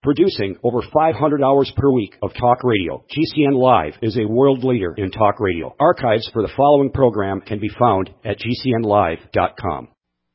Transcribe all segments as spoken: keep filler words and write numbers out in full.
Producing over five hundred hours per week of talk radio, G C N Live is a world leader in talk radio. Archives for the following program can be found at G C N live dot com.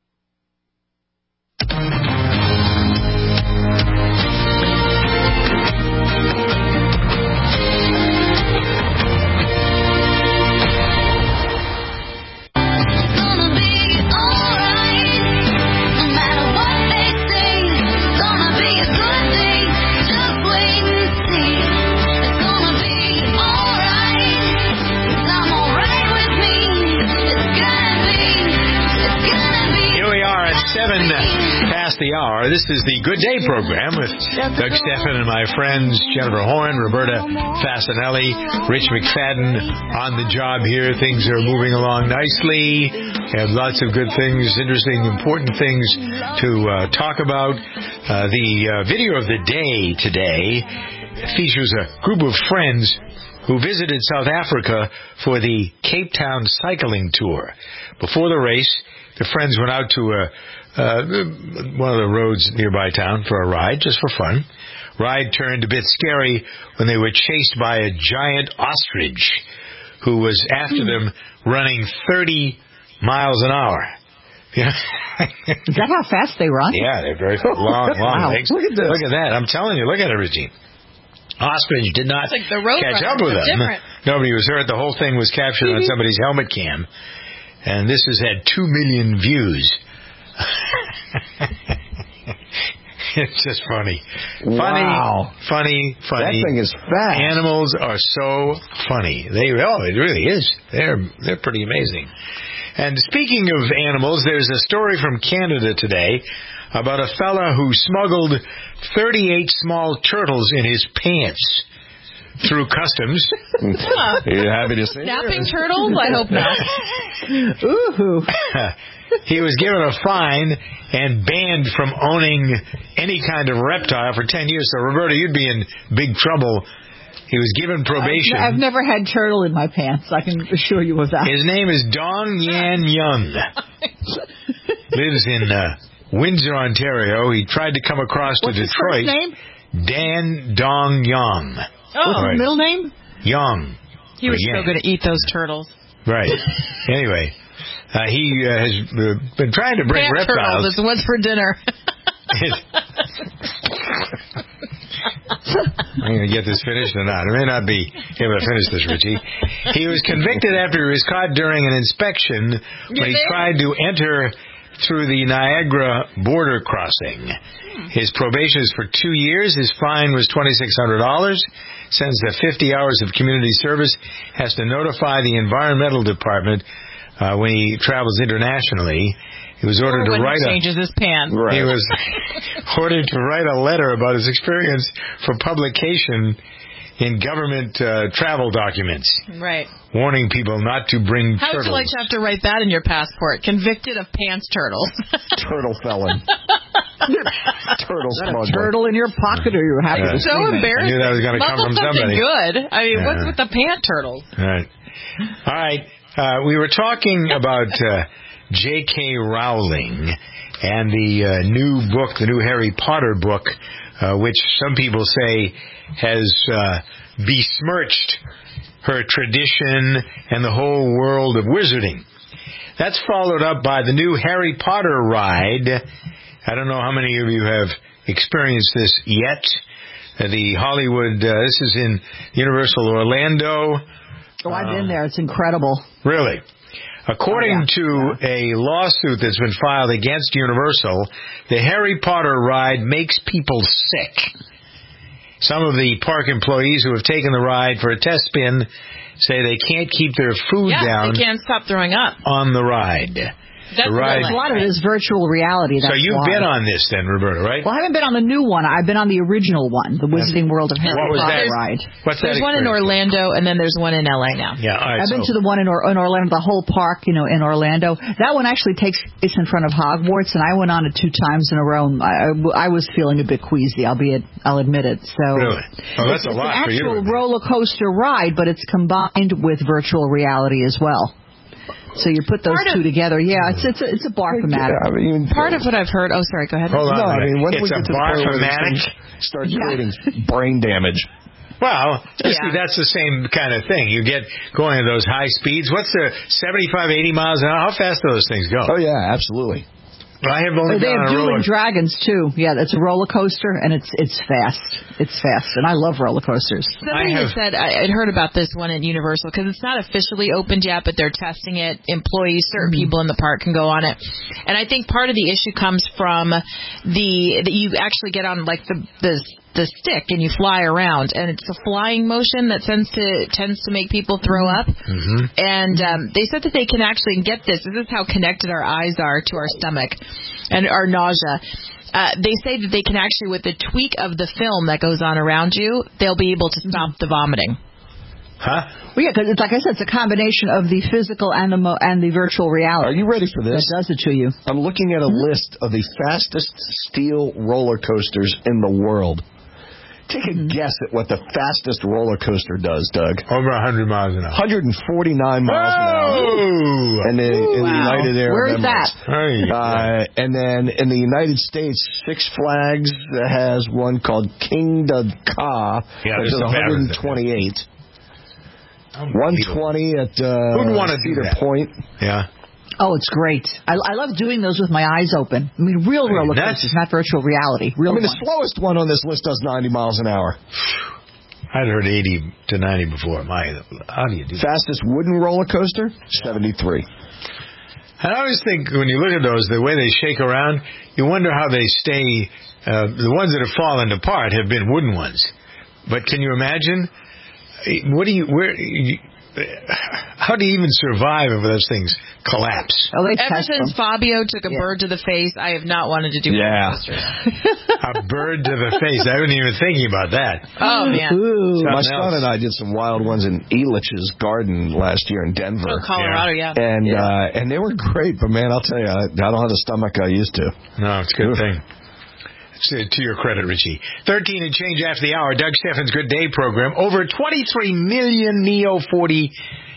The hour. This is the Good Day program with Doug Stephan and my friends Jennifer Horn, Roberta Fasanelli, Rich McFadden on the job here. Things are moving along nicely. We have lots of good things, interesting, important things to uh, talk about. Uh, the uh, video of the day today features a group of friends who visited South Africa for the Cape Town cycling tour. Before the race, the friends went out to a Uh, one of the roads nearby town for a ride, just for fun. Ride turned a bit scary when they were chased by a giant ostrich who was after them running thirty miles an hour. Is that how fast they run? Yeah, they're very long, long wow. legs. Look at this. Look at that. I'm telling you, look at it, Regine. Ostrich did not like the road catch up with them. Different. Nobody was hurt. The whole thing was captured on somebody's helmet cam. And this has had two million views. It's just funny. Funny, wow. funny, funny. That thing is fast. Animals are so funny. They oh, it really is. They're they're pretty amazing. And speaking of animals, there's a story from Canada today about a fella who smuggled thirty-eight small turtles in his pants through customs. Are you happy to see Snapping turtles? I hope not. Ooh. He was given a fine and banned from owning any kind of reptile for ten years. So, Roberta, you'd be in big trouble. He was given probation. I've, I've never had turtle in my pants. I can assure you of that. His name is Dong Yan Young. Lives in uh, Windsor, Ontario. He tried to come across What's to his Detroit. First name? Dan Dong Young. Oh, What's his middle name? Young. He was Yang. so good to eat those turtles. Right. Anyway. Uh, he uh, has uh, been trying to bring Pant reptiles. turtles. What's for dinner? I'm going to get this finished or not. I may not be able to finish this, Richie. He was convicted after he was caught during an inspection when he tried to enter through the Niagara border crossing. Hmm. His probation is for two years. His fine was twenty-six hundred dollars. Sentenced to fifty hours of community service. Has to notify the environmental department Uh, when he travels internationally. He was ordered or when to write he a changes his pants. Right. He was ordered to write a letter about his experience for publication in government uh, travel documents. Right. Warning people not to bring How turtles. would you like to have to write that in your passport? Convicted of pants turtles. Turtle felon. Turtle smuggler. Turtle in your pocket, or you're happy Yeah. to see So me? embarrassing. I knew that was going to come from somebody. Good. I mean, Yeah. what's with the pant turtles? All right. All right. Uh, we were talking about uh, J K. Rowling and the uh, new book, the new Harry Potter book, uh, which some people say has uh, besmirched her tradition and the whole world of wizarding. That's followed up by the new Harry Potter ride. I don't know how many of you have experienced this yet. Uh, the Hollywood, uh, this is in Universal Orlando. Oh, I've been there. It's incredible. Really? According oh, yeah. to yeah. a lawsuit that's been filed against Universal, the Harry Potter ride makes people sick. Some of the park employees who have taken the ride for a test spin say they can't keep their food yeah, down they can't stop throwing up. on the ride. That's the ride. A lot of it is virtual reality. That's So you've why. been on this then, Roberta, right? Well, I haven't been on the new one. I've been on the original one, the Wizarding World of Harry What was Potter that? ride. What's that There's one in experience? Orlando, and then there's one in L A now. Yeah, all right, I've so been to the one in, or- in Orlando, the whole park, you know, in Orlando. That one actually takes place in front of Hogwarts, and I went on it two times in a row. I, I was feeling a bit queasy, albeit I'll admit it. So Really? Oh, that's it's, a it's lot an for you. actual roller coaster ride, but it's combined with virtual reality as well. So you put those Part two of- together. Yeah, it's it's a, it's a barfomatic. I mean, Part of what I've heard. Oh, sorry. Go ahead. Hold on. no, a I minute. mean, when it's we a get to the point where these barfomatic. things start creating brain damage. Well, you Yeah. see, that's the same kind of thing. You get going at those high speeds. What's the seventy-five, eighty miles an hour? How fast do those things go? Oh yeah, absolutely. I have only They gone have on a roller. Dueling Dragons too. Yeah, it's a roller coaster, and it's it's fast. It's fast, and I love roller coasters. Somebody I had have- said, I- I'd heard about this one at Universal, because it's not officially opened yet, but they're testing it. Employees, certain Mm-hmm. people in the park can go on it. And I think part of the issue comes from the, that you actually get on like the, the, the stick and you fly around, and it's a flying motion that tends to, tends to make people throw up. Mm-hmm. And um, they said that they can actually get this. This is how connected our eyes are to our stomach and our nausea. Uh, they say that they can actually, with the tweak of the film that goes on around you, they'll be able to stop the vomiting. Huh? Well, yeah, because it's like I said, it's a combination of the physical and the mo- and the virtual reality. Are you ready for that this? does it to you? I'm looking at a list of the fastest steel roller coasters in the world. Take a guess at what the fastest roller coaster does, Doug. Over one hundred miles an hour. one hundred forty-nine miles an hour. Oh! And in, in the Wow. United Arab Where is Emirates. that? Hey. Uh, and then in the United States, Six Flags has one called King da Ka, Yeah, which there's is some bad ones. one twenty-eight. Unbelievable. one twenty at uh, Who'd wanna do Cedar that? Point. Yeah. Oh, it's great. I, I love doing those with my eyes open. I mean, real Hey, roller that's- coasters, not virtual reality. Real I mean, the ones. slowest one on this list does ninety miles an hour. I'd heard eighty to ninety before. My, how do you do that? Fastest wooden roller coaster, seventy-three. I always think when you look at those, the way they shake around, you wonder how they stay. Uh, the ones that have fallen apart have been wooden ones. But can you imagine? What do you, where, you, how do you even survive if those things collapse? Oh, they Ever test since them. Fabio took a Yeah. bird to the face, I have not wanted to do Yeah. roller coasters. A bird to the face. I wasn't even thinking about that. Oh, man. Ooh. My Something son else. and I did some wild ones in Elitch's garden last year in Denver. Oh, Colorado, yeah. And uh, and they were great, but man, I'll tell you, I, I don't have the stomach I used to. No, it's a good thing. To, to your credit, Richie. thirteen and change after the hour. Doug Steffens' Good Day program. Over twenty-three million Neo forty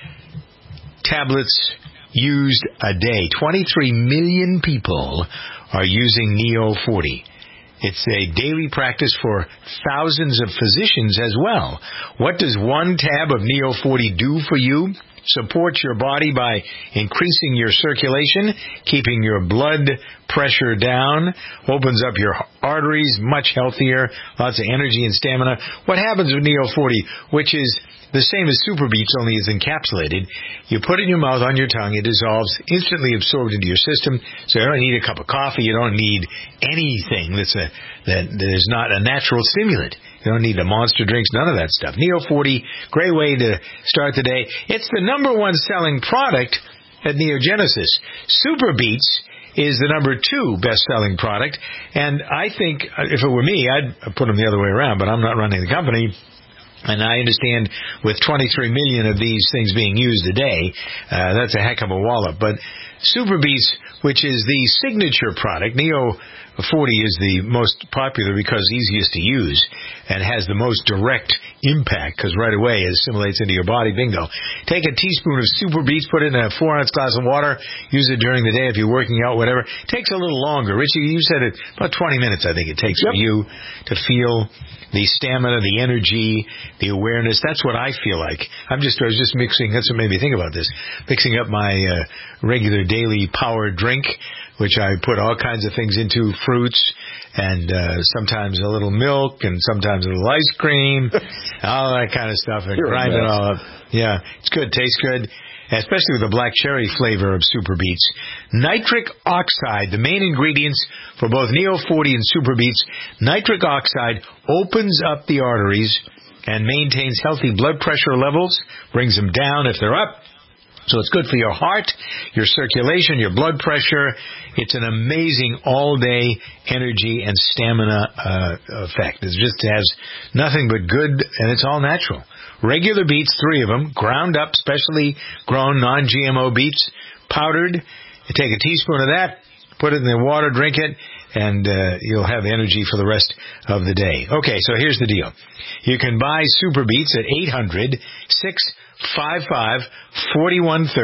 tablets used a day. twenty-three million people are using Neo forty. It's a daily practice for thousands of physicians as well. What does one tab of Neo forty do for you? Supports your body by increasing your circulation, keeping your blood pressure down, opens up your arteries, much healthier, lots of energy and stamina. What happens with Neo forty, which is the same as Super Beats, only is encapsulated. You put it in your mouth, on your tongue, it dissolves, instantly absorbed into your system, so you don't need a cup of coffee, you don't need anything that's a, that, that is not a natural stimulant. You don't need the monster drinks, none of that stuff. Neo forty, great way to start the day. It's the number one selling product at Neogenesis. Super Beats is the number two best-selling product, and I think if it were me, I'd put them the other way around, but I'm not running the company. And I understand with twenty-three million of these things being used a day, uh, that's a heck of a wallop. But Super Beats, which is the signature product, Neo forty is the most popular because easiest to use and has the most direct impact because right away it assimilates into your body. Bingo. Take a teaspoon of Super Beats, put it in a four-ounce glass of water, use it during the day if you're working out, whatever. It takes a little longer. Richie, you said it, about twenty minutes I think it takes Yep. for you to feel the stamina, the energy, the awareness. That's what I feel like. I'm just, I was just mixing, that's what made me think about this, mixing up my uh, regular daily power drink, which I put all kinds of things into, fruits, and uh, sometimes a little milk, and sometimes a little ice cream, all that kind of stuff, and You're a grind it mess. all up. Yeah, it's good, tastes good. Especially with the black cherry flavor of Super Beats. Nitric oxide, the main ingredients for both Neo forty and Super Beats. Nitric oxide opens up the arteries and maintains healthy blood pressure levels, brings them down if they're up. So it's good for your heart, your circulation, your blood pressure. It's an amazing all-day energy and stamina uh, effect. It just has nothing but good, and it's all natural. Regular beets, three of them, ground up, specially grown non-G M O beets, powdered. You take a teaspoon of that, put it in the water, drink it, and uh, you'll have energy for the rest of the day. Okay, so here's the deal. You can buy Super Beets at eight hundred, six five five, four one three zero,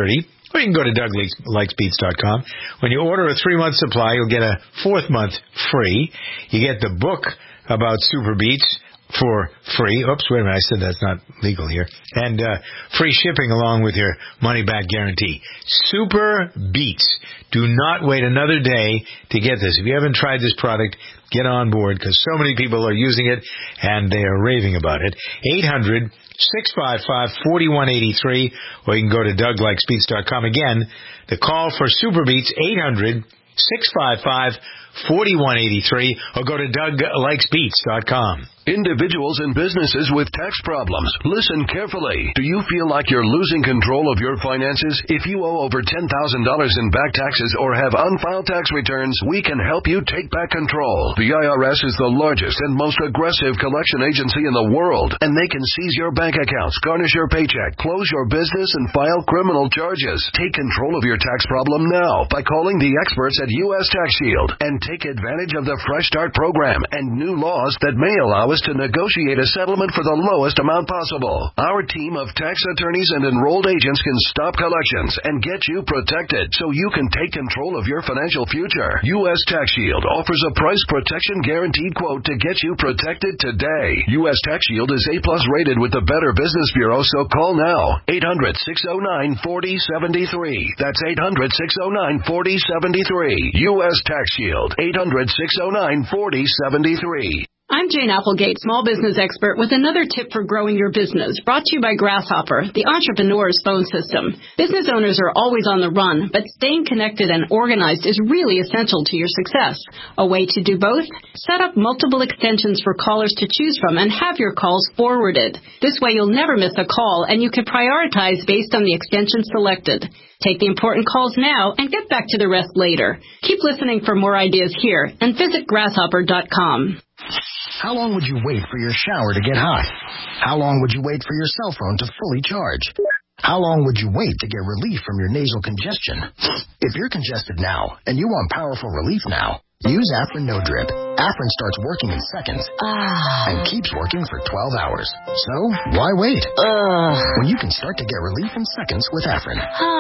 Or you can go to Doug Likes Beats dot com. When you order a three-month supply, you'll get a fourth month free. You get the book about Super Beats for free. Oops, wait a minute. I said that's not legal here. And uh, free shipping along with your money-back guarantee. Super Beats. Do not wait another day to get this. If you haven't tried this product, get on board because so many people are using it and they are raving about it. eight hundred, six five five, four one eight three or you can go to Doug Likes Beats dot com. Again, the call for Super Beats, eight hundred, six five five, four one eight three or go to Doug Likes Beats dot com. Individuals and businesses with tax problems, listen carefully. Do you feel like you're losing control of your finances? If you owe over ten thousand dollars in back taxes or have unfiled tax returns, we can help you take back control. The I R S is the largest and most aggressive collection agency in the world, and they can seize your bank accounts, garnish your paycheck, close your business, and file criminal charges. Take control of your tax problem now by calling the experts at U S Tax Shield and take advantage of the Fresh Start program and new laws that may allow us to negotiate a settlement for the lowest amount possible. Our team of tax attorneys and enrolled agents can stop collections and get you protected so you can take control of your financial future. U S Tax Shield offers a price protection guaranteed quote to get you protected today. U S Tax Shield is A plus rated with the Better Business Bureau, so call now. eight hundred, six oh nine, four oh seven three. That's eight hundred, six oh nine, four oh seven three. U S Tax Shield. eight hundred, six oh nine, four oh seven three. I'm Jane Applegate, small business expert, with another tip for growing your business, brought to you by Grasshopper, the entrepreneur's phone system. Business owners are always on the run, but staying connected and organized is really essential to your success. A way to do both? Set up multiple extensions for callers to choose from and have your calls forwarded. This way you'll never miss a call, and you can prioritize based on the extension selected. Take the important calls now and get back to the rest later. Keep listening for more ideas here and visit grasshopper dot com. How long would you wait for your shower to get hot? How long would you wait for your cell phone to fully charge? How long would you wait to get relief from your nasal congestion? If you're congested now and you want powerful relief now, use Afrin No Drip. Afrin starts working in seconds ah. and keeps working for twelve hours. So, why wait? Uh. When you can start to get relief in seconds with Afrin.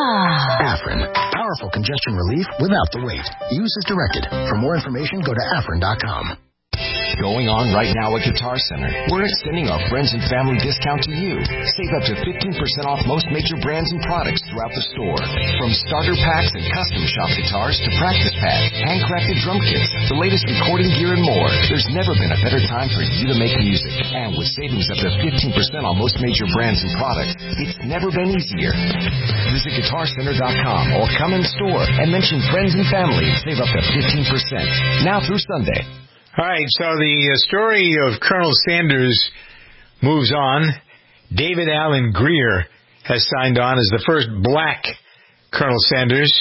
Ah. Afrin. Powerful congestion relief without the wait. Use as directed. For more information, go to afrin dot com. Going on right now at Guitar Center. We're extending our friends and family discount to you. Save up to fifteen percent off most major brands and products throughout the store. From starter packs and custom shop guitars to practice pads, handcrafted drum kits, the latest recording gear and more. There's never been a better time for you to make music. And with savings up to fifteen percent on most major brands and products, it's never been easier. Visit guitar center dot com or come in store and mention friends and family and save up to fifteen percent. Now through Sunday. All right, so the story of Colonel Sanders moves on. David Alan Grier has signed on as the first black Colonel Sanders,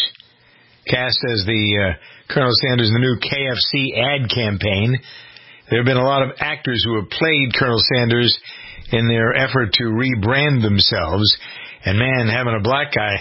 cast as the uh, Colonel Sanders in the new K F C ad campaign. There have been a lot of actors who have played Colonel Sanders in their effort to rebrand themselves. And, man, having a black guy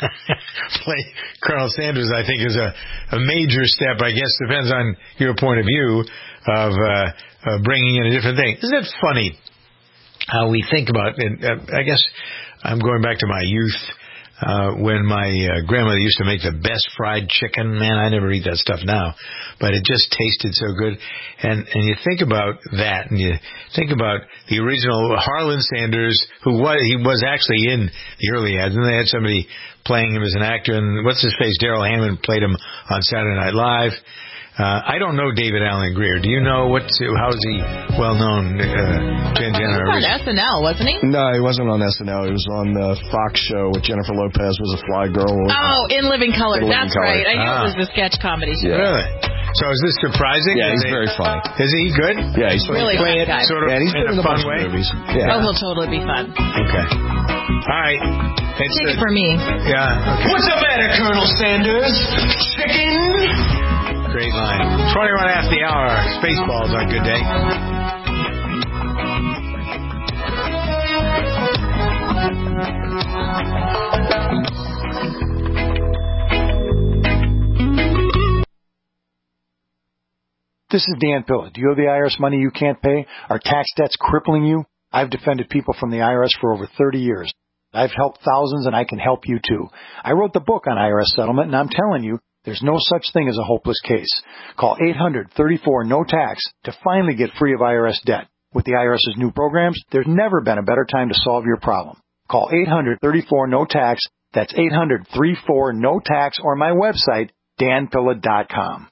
play Colonel Sanders, I think, is a, a major step. I guess depends on your point of view of uh, uh, bringing in a different thing. Isn't it funny how we think about it? Uh, I guess I'm going back to my youth uh, when my uh, grandmother used to make the best fried chicken. Man, I never eat that stuff now, but it just tasted so good. And and you think about that, and you think about the original Harlan Sanders, who was he was actually in the early ads, and they had somebody playing him as an actor. And what's his face? Daryl Hammond played him on Saturday Night Live. Uh, I don't know David Alan Grier. Do you know what? How is he well known? Uh, Jen Jenner. He was on S N L, wasn't he? No, he wasn't on S N L. He was on the Fox show with Jennifer Lopez. Was a fly girl. Oh, In Living Color. In That's Living right. Color. I knew Ah. it was the sketch comedy show. Yeah. Really? So is this surprising? Yeah, Is he's he, very funny. Is he good? Yeah, he's Really play it fun guy. sort of Yeah, he's in been in a a fun bunch of way. movies. Yeah. Oh, he'll totally be fun. Okay. All right. It's Take the, it for me. Yeah. Okay. What's the matter, Colonel Sanders? Chicken? Great line. twenty-one after the hour. Spaceballs on Good Day. This is Dan Pilla. Do you have the I R S money you can't pay? Are tax debts crippling you? I've defended people from the I R S for over thirty years. I've helped thousands, and I can help you too. I wrote the book on I R S settlement, and I'm telling you, there's no such thing as a hopeless case. Call eight hundred, thirty-four, no tax to finally get free of I R S debt. With the IRS's new programs, there's never been a better time to solve your problem. Call eight hundred, thirty-four, no tax. That's eight hundred, thirty-four, no tax, or my website, dan pilla dot com.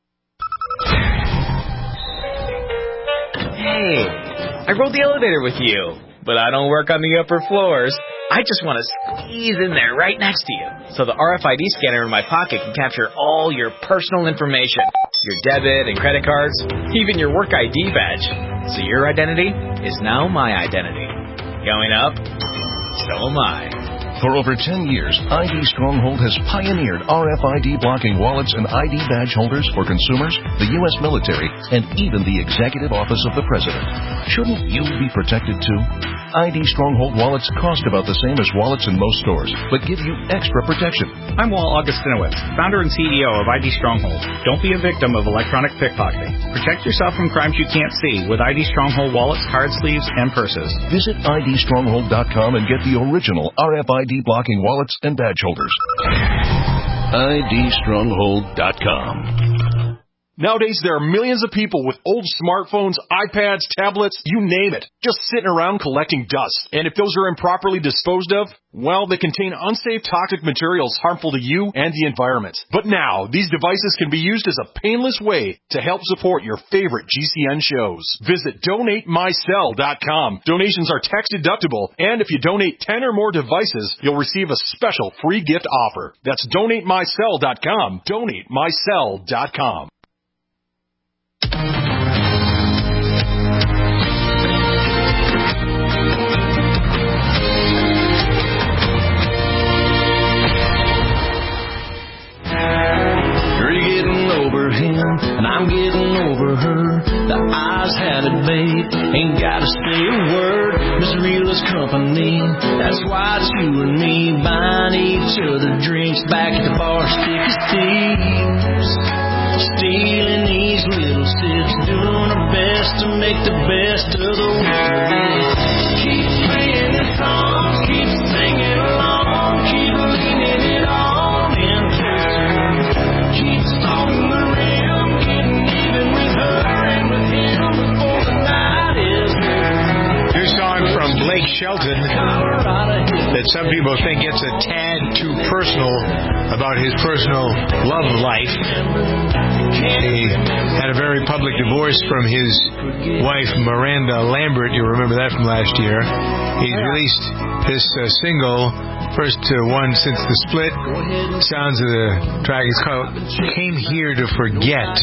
Hey, I rode the elevator with you, but I don't work on the upper floors. I just want to squeeze in there right next to you, so the R F I D scanner in my pocket can capture all your personal information, your debit and credit cards, even your work I D badge. So your identity is now my identity. Going up, so am I. For over ten years, I D Stronghold has pioneered R F I D blocking wallets and I D badge holders for consumers, the U S military, and even the Executive Office of the President. Shouldn't you be protected too? I D Stronghold wallets cost about the same as wallets in most stores, but give you extra protection. I'm Walt Augustinowicz, founder and C E O of I D Stronghold. Don't be a victim of electronic pickpocketing. Protect yourself from crimes you can't see with I D Stronghold wallets, card sleeves, and purses. Visit I D stronghold dot com and get the original R F I D blocking wallets and badge holders. I D stronghold dot com. Nowadays, there are millions of people with old smartphones, iPads, tablets, you name it, just sitting around collecting dust. And if those are improperly disposed of, well, they contain unsafe toxic materials harmful to you and the environment. But now, these devices can be used as a painless way to help support your favorite G C N shows. Visit donate my cell dot com. Donations are tax deductible, and if you donate ten or more devices, you'll receive a special free gift offer. That's donate my cell dot com. donate my cell dot com. And I'm getting over her. The eyes had it, babe. Ain't gotta say a word. Miss Reela's company. That's why it's you and me buying each other drinks back at the bar. Sticky Steve's, stealing these little sips, doing our best to make the best of the week. Keep playing the songs, keep singing along, keep leaning it on in closer. Keep stalking the rim, getting even with her and with him before the night is over. New song from Blake Shelton that some people think gets a tad too personal about his personal love life. He had a very public divorce from his wife, Miranda Lambert. You remember that from last year. He's released this uh, single, first uh, one since the split. Sounds of the track is called Came Here to Forget.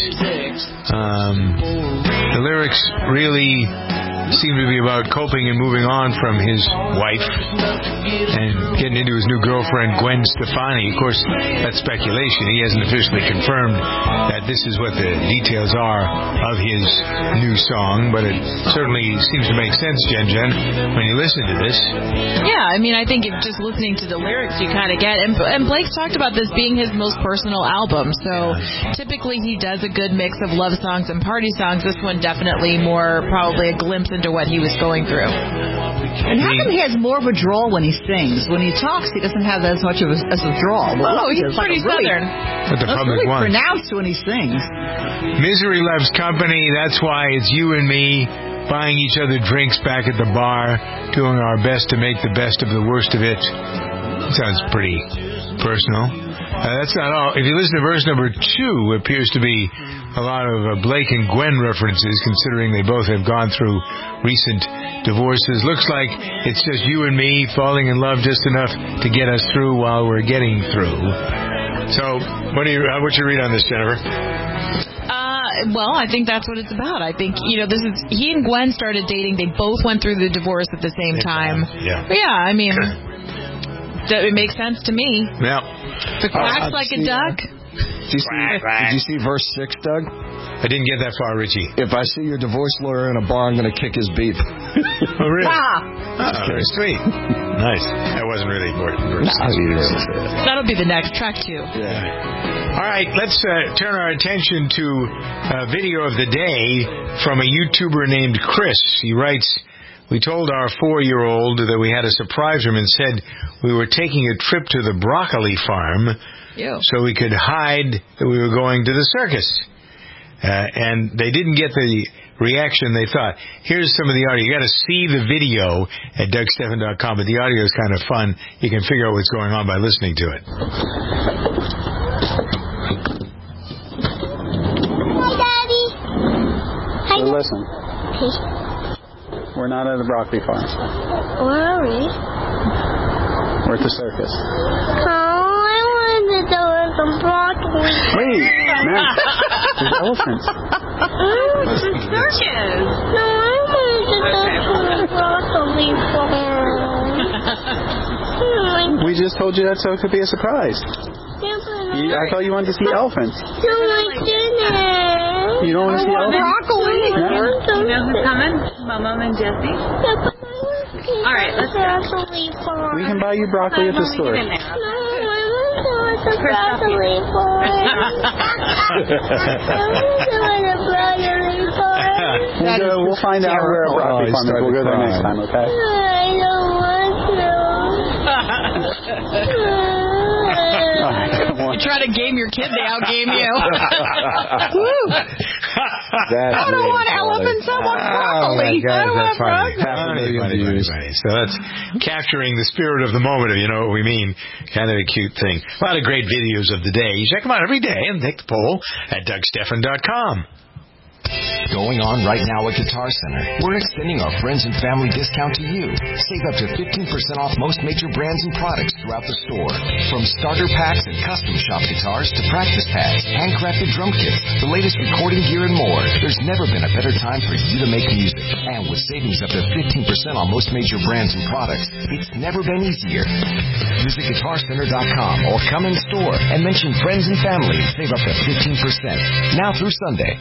Um, the lyrics really seem to be about coping and moving on from his wife and getting into his new girlfriend, Gwen Stefani. Of course, that's speculation. He hasn't officially confirmed that this is what the details are of his new song, but it certainly seems to make sense, Jen Jen, when you listen to this. Yeah, I mean, I think if just listening to the lyrics, you kind of get, and, and Blake's talked about this being his most personal album, so typically he does a good mix of love songs and party songs. This one definitely more probably a glimpse into what he was going through. And how come he has more of a drawl when he sings? When he talks, he doesn't have as much of a, as a drawl. But oh, he's pretty like southern. Really, what the public really wants. Pronounced when he sings. Misery loves company. That's why it's you and me buying each other drinks back at the bar, doing our best to make the best of the worst of it. Sounds pretty personal. Uh, that's not all. If you listen to verse number two, it appears to be a lot of uh, Blake and Gwen references, considering they both have gone through recent divorces. Looks like it's just you and me falling in love just enough to get us through while we're getting through. So, what do you? Uh, what's your read on this, Jennifer? Uh, well, I think that's what it's about. I think, you know, this is, he and Gwen started dating. They both went through the divorce at the same time. Yeah. But yeah, I mean, it makes sense to me. Yeah. The quacks uh, like see, a duck. Did you, see, did you see verse six, Doug? I didn't get that far, Richie. If I see your divorce lawyer in a bar, I'm going to kick his beef. Oh, really? Ah. Oh, very sweet. Nice. That wasn't really important. No, That'll be the next track, too. Yeah. All right, let's uh, turn our attention to a video of the day from a YouTuber named Chris. He writes, We told our four-year-old that we had to surprise him and said we were taking a trip to the broccoli farm Ew. so we could hide that we were going to the circus. Uh, and they didn't get the reaction they thought. Here's some of the audio. You got to see the video at Doug Stephan dot com, but the audio is kind of fun. You can figure out what's going on by listening to it. Hi, Daddy. Hi. So listen. Okay. We're not at a broccoli farm. Where are we? We're at the circus. Oh, I wanted to work on broccoli. Wait, man. There's elephants. Oh, it's a circus. No, I wanted to go to the broccoli farm. We just told you that so it could be a surprise. Yeah, but You, I thought you wanted to see elephants. no, I didn't. You don't want to see elephants? Broccoli. No? You know who's coming? Mama and Jesse. Yeah, but I want to see All right, let's go. broccoli farm. We can buy you broccoli at the store. No, I want to go to the broccoli farm. I want to go to the broccoli farm. We'll, go, we'll find out where a broccoli Oh, farm is. We'll go there next time, okay? I don't want to. You try to game your kid, they outgame you. That's I don't really want funny. elephants. I want Oh, broccoli. my God, I don't that's want funny. broccoli. Funny, funny, funny, funny. So that's capturing the spirit of the moment, if you know what we mean. Kind of a cute thing. A lot of great videos of the day. You check them out every day and take the poll at Doug Stephan dot com. Going on right now at Guitar Center. We're extending our friends and family discount to you. Save up to fifteen percent off most major brands and products throughout the store. From starter packs and custom shop guitars to practice pads, handcrafted drum kits, the latest recording gear and more. There's never been a better time for you to make music. And with savings up to fifteen percent on most major brands and products, it's never been easier. Visit Guitar Center dot com or come in store and mention friends and family and save up to fifteen percent. Now through Sunday.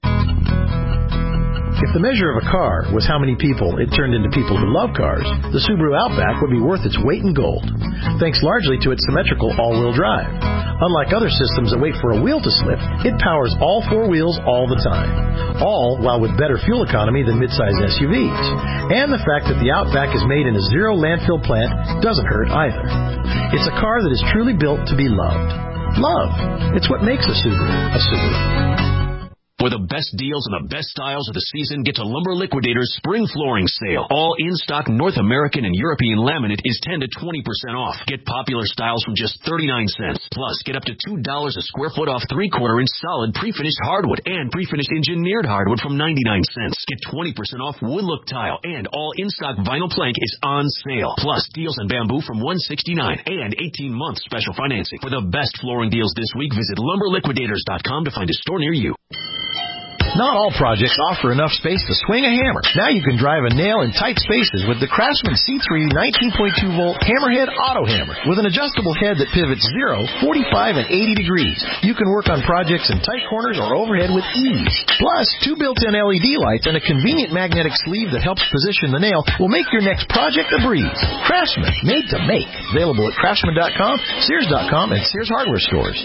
If the measure of a car was how many people it turned into people who love cars, the Subaru Outback would be worth its weight in gold, thanks largely to its symmetrical all-wheel drive. Unlike other systems that wait for a wheel to slip, it powers all four wheels all the time, all while with better fuel economy than midsize S U Vs. And the fact that the Outback is made in a zero landfill plant doesn't hurt either. It's a car that is truly built to be loved. Love. It's what makes a Subaru a Subaru. For the best deals and the best styles of the season, get to Lumber Liquidators Spring Flooring Sale. All in-stock North American and European laminate is ten to twenty percent off. Get popular styles from just thirty-nine cents. Plus, get up to two dollars a square foot off three-quarter inch solid pre-finished hardwood and pre-finished engineered hardwood from ninety-nine cents. Get twenty percent off wood look tile, and all in-stock vinyl plank is on sale. Plus, deals on bamboo from one sixty-nine and eighteen month special financing. For the best flooring deals this week, visit lumber liquidators dot com to find a store near you. Not all projects offer enough space to swing a hammer. Now you can drive a nail in tight spaces with the Craftsman C three nineteen point two volt Hammerhead Auto Hammer with an adjustable head that pivots zero, forty-five, and eighty degrees. You can work on projects in tight corners or overhead with ease. Plus, two built-in L E D lights and a convenient magnetic sleeve that helps position the nail will make your next project a breeze. Craftsman, made to make. Available at craftsman dot com, sears dot com, and Sears Hardware stores.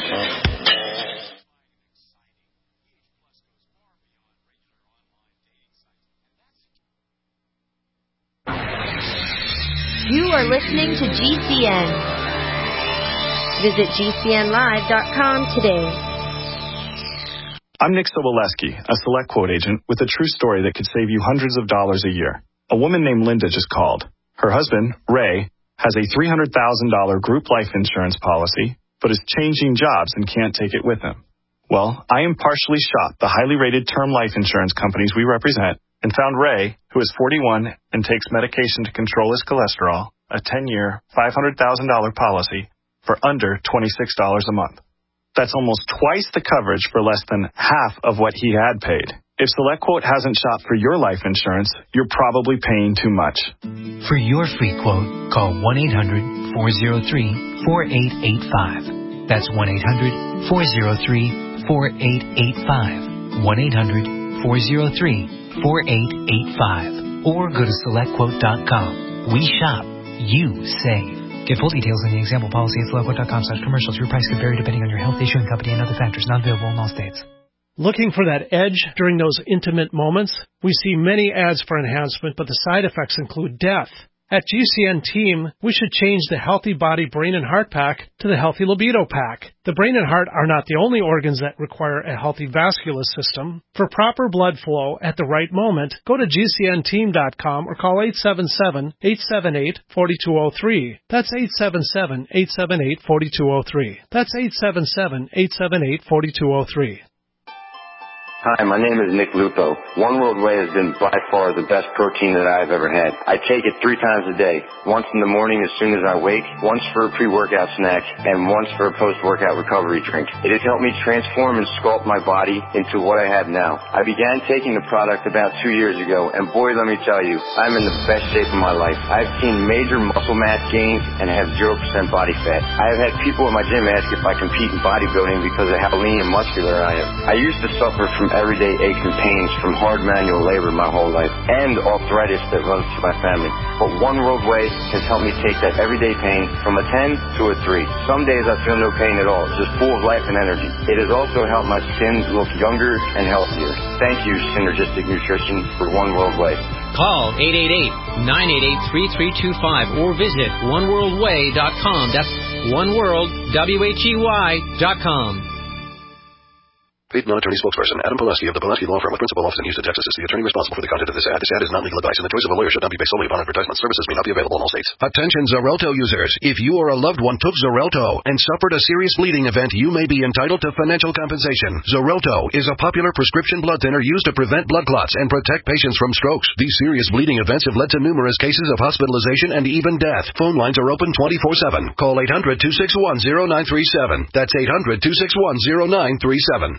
You are listening to G C N. Visit G C N live dot com today. I'm Nick Soboleski, a Select Quote agent with a true story that could save you hundreds of dollars a year. A woman named Linda just called. Her husband, Ray, has a three hundred thousand dollars group life insurance policy, but is changing jobs and can't take it with him. Well, I impartially shopped the highly rated term life insurance companies we represent and found Ray, who is forty-one and takes medication to control his cholesterol, a ten-year, five hundred thousand dollars policy for under twenty-six dollars a month. That's almost twice the coverage for less than half of what he had paid. If SelectQuote hasn't shopped for your life insurance, you're probably paying too much. For your free quote, call one eight hundred, four oh three, four eight eight five. That's one eight hundred, four oh three, four eight eight five. one eight hundred, four oh three, four eight eight five. Or go to select quote dot com. We shop. You save. Get full details in the example policy at select quote dot com slash commercials. Your price could vary depending on your health, issue, and company and other factors. Not available in all states. Looking for that edge during those intimate moments? We see many ads for enhancement, but the side effects include death. At G C N Team, we should change the Healthy Body Brain and Heart Pack to the Healthy Libido Pack. The brain and heart are not the only organs that require a healthy vascular system. For proper blood flow at the right moment, go to G C N team dot com or call eight seven seven, eight seven eight, four two zero three. That's eight seven seven, eight seven eight, four two zero three. That's eight seven seven, eight seven eight, four two zero three. Hi, my name is Nick Lupo. One World Whey has been by far the best protein that I've ever had. I take it three times a day. Once in the morning as soon as I wake, once for a pre-workout snack, and once for a post-workout recovery drink. It has helped me transform and sculpt my body into what I have now. I began taking the product about two years ago, and boy, let me tell you, I'm in the best shape of my life. I've seen major muscle mass gains and have zero percent body fat. I have had people at my gym ask if I compete in bodybuilding because of how lean and muscular I am. I used to suffer from everyday aches and pains from hard manual labor my whole life and arthritis that runs through my family. But One World Whey has helped me take that everyday pain from a ten to a three. Some days I feel no pain at all, just full of life and energy. It has also helped my skin look younger and healthier. Thank you, Synergistic Nutrition, for One World Whey. Call eight eight eight, nine eight eight, three three two five or visit one world way dot com. That's oneworld, W H E Y, dot com. Paid non-attorney spokesperson Adam Pulaski of the Pulaski Law Firm with principal office in Houston, Texas is the attorney responsible for the content of this ad. This ad is not legal advice, and the choice of a lawyer should not be based solely upon advertisement. Services may not be available in all states. Attention Xarelto users. If you or a loved one took Xarelto and suffered a serious bleeding event, you may be entitled to financial compensation. Xarelto is a popular prescription blood thinner used to prevent blood clots and protect patients from strokes. These serious bleeding events have led to numerous cases of hospitalization and even death. Phone lines are open twenty-four seven. Call eight hundred, two six one, zero nine three seven. That's eight hundred, two six one, zero nine three seven.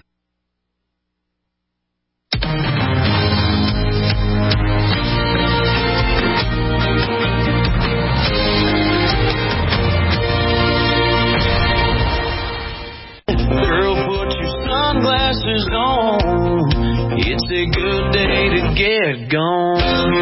Girl, put your sunglasses on. It's a good day to get gone.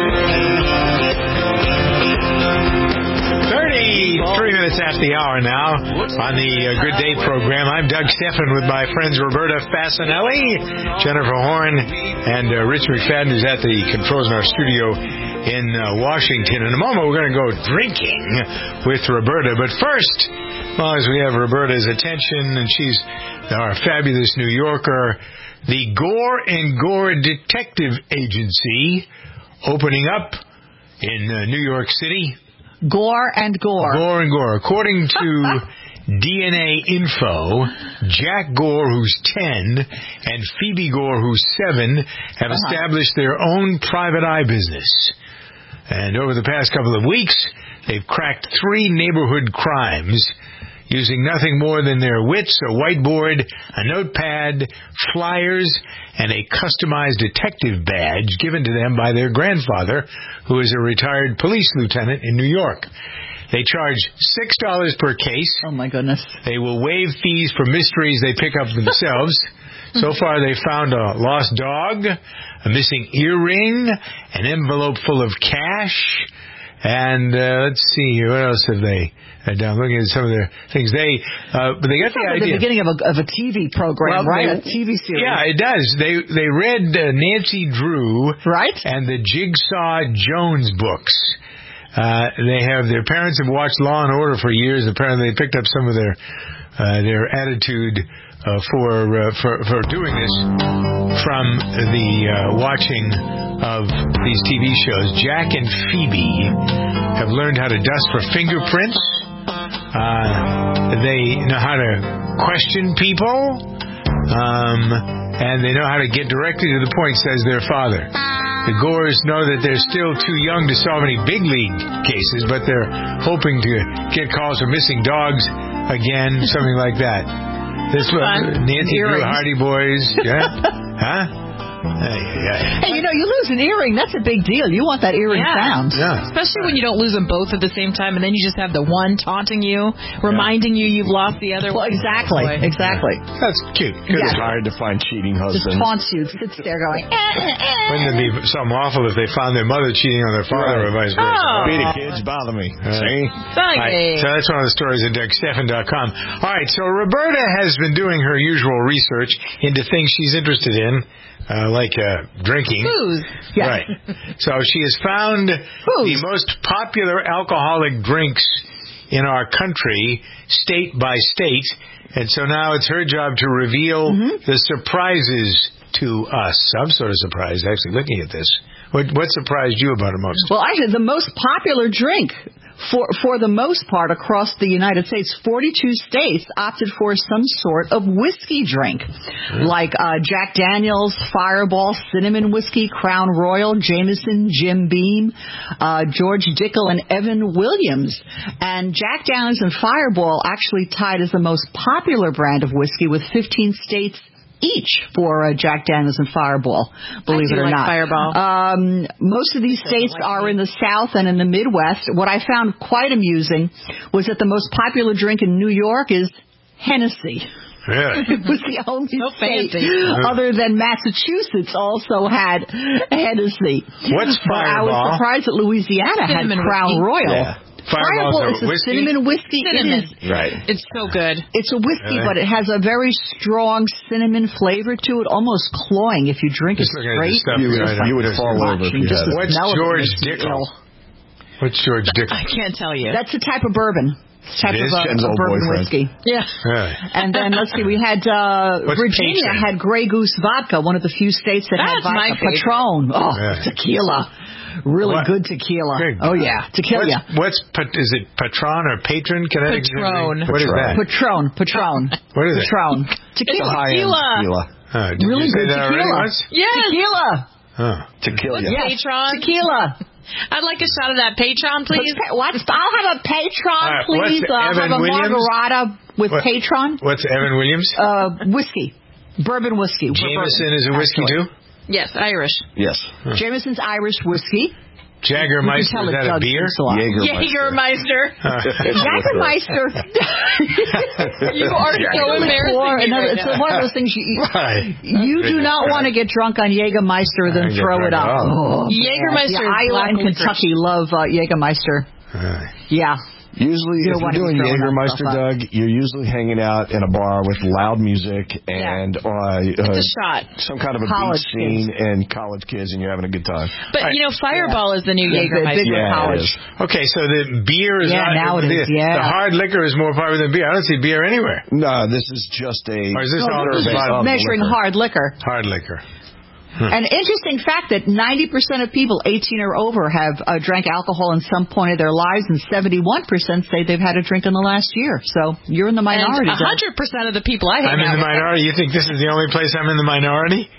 thirty-three minutes after the hour now on the uh, Good Day program. I'm Doug Stephan with my friends Roberta Fasanelli, Jennifer Horn, and uh, Rich McFadden, who's at the controls in our studio in uh, Washington. In a moment, we're going to go drinking with Roberta. But first, well, as we have Roberta's attention, and she's our fabulous New Yorker, the Gore and Gore Detective Agency opening up in uh, New York City. Gore and Gore. Gore and Gore. According to D N A Info, Jack Gore, who's ten, and Phoebe Gore, who's seven, have uh-huh. established their own private eye business. And over the past couple of weeks, they've cracked three neighborhood crimes using nothing more than their wits, a whiteboard, a notepad, flyers, and a customized detective badge given to them by their grandfather, who is a retired police lieutenant in New York. They charge six dollars per case. Oh, my goodness. They will waive fees for mysteries they pick up themselves. So far, they found a lost dog, a missing earring, an envelope full of cash, and uh, let's see here. What else have they uh, done? Looking at some of their things. They, uh, but they got the idea. The beginning of a, of a T V program, well, right? They, a T V series. Yeah, it does. They they read uh, Nancy Drew, right, and the Jigsaw Jones books. Uh, they have their parents have watched Law and Order for years. Apparently, they picked up some of their uh, their attitude uh, for uh, for for doing this from the uh, watching of these T V shows. Jack and Phoebe have learned how to dust for fingerprints. Uh, they know how to question people, um, and they know how to get directly to the point, says their father. The Gores know that they're still too young to solve any big league cases, but they're hoping to get calls for missing dogs again, something like that. This was Nancy Drew, Hardy Boys. Yeah? Huh? Hey, hey. Hey, you know, you lose an earring, that's a big deal. You want that earring Yeah. found. Yeah. Especially when you don't lose them both at the same time, and then you just have the one taunting you, reminding you you've lost the other Well, one. exactly, Boy. exactly. That's cute. Good. It's hard to find cheating Just husbands. taunts you, sits there going, eh, eh, eh. Wouldn't it be something awful if they found their mother cheating on their father or vice versa? Oh. Be the kids bother me. Uh, See? All right, so that's one of the stories at Doug Stephan dot com. All right, so Roberta has been doing her usual research into things she's interested in, uh, like uh, drinking. Booze. Yes. Right. So she has found the most popular alcoholic drinks in our country, state by state, and so now it's her job to reveal Mm-hmm. the surprises to us. I'm sort of surprised, actually, looking at this. What, what surprised you about it most? Well, actually, the most popular drink for for the most part across the United States, forty-two states opted for some sort of whiskey drink, like uh, Jack Daniels, Fireball, Cinnamon Whiskey, Crown Royal, Jameson, Jim Beam, uh, George Dickel, and Evan Williams. And Jack Daniels and Fireball actually tied as the most popular brand of whiskey with fifteen states each for uh, Jack Daniels and Fireball, believe I do it or like not. Fireball. Um, most of these states are in the South and in the Midwest. What I found quite amusing was that the most popular drink in New York is Hennessy. Really? It was the only So state fancy. other than Massachusetts also had Hennessy. What's But I was Fireball? surprised that Louisiana Cinnamon had Crown whiskey. Royal. Yeah. Fireball's Fireball a is a whiskey? cinnamon whiskey. Cinnamon. It is. Right. It's so good. It's a whiskey, Really? but it has a very strong cinnamon flavor to it, almost cloying if you drink Just it looking at the straight. stuff You would, right you now. would fall over if you Just had the it. What's smell of it George makes you Dickel? ill. What's George Dickel? I can't tell you. That's a type of bourbon. It's a type It of is? uh, Jen's a old bourbon boyfriend. whiskey. Yeah. Really? And then let's see, we had uh, What's Virginia Patron? had Grey Goose vodka, one of the few states that That's had my vodka. favorite. Patron, oh, Yeah. tequila, really What? good tequila. Good. Oh yeah, tequila. What's, what's pat- is it Patron or Patron? Connecticut? Patron. What is that? Patron, Patron, What is it? Patron, It's a tequila, high-end Tequila. tequila. Uh, did really you say good that already tequila. once? Yes. Tequila, Oh. Tequila. What's yes, Patron? tequila. I'd like a shot of that Patron, please. What's, I'll have a Patron, All right, what's please. I'll Evan have a Williams? margarita with What- Patron. What's Evan Williams? Uh, whiskey, bourbon whiskey. Jameson is a whiskey actually. too? Yes, Irish. Yes. Jameson's Irish whiskey. Jägermeister, tell is it that a Doug beer? drinks a lot. Jägermeister. Jägermeister. You are so embarrassing Or me another, right it's now. one of those things you Right. you do not want to get drunk on Jägermeister, then I get throw drunk it up. at all. Oh, Jägermeister yeah, is Iowa black and licorice. Kentucky love uh, Jägermeister. Right. Yeah. Usually, You if don't you're wanna be doing throwing that Jägermeister, stuff up. Doug, you're usually hanging out in a bar with loud music and uh, uh, It's a shot. some kind of a College beach scene and college kids, and you're having a good time. But, you know, Fireball is the new Yeah, the Jägermeister. big Yeah, college. it is. Okay, so the beer is Yeah, not... now it the, is, yeah. The hard liquor is more popular than beer. I don't see beer anywhere. No, this is just a Or is this No, all this is bottled measuring liquor? hard liquor. Hard liquor. An interesting fact that ninety percent of people eighteen or over have uh, drank alcohol in some point of their lives, and seventy-one percent say they've had a drink in the last year. So you're in the minority. And Doug. one hundred percent of the people I hang I'm in out the with. minority. You think this is the only place I'm in the minority?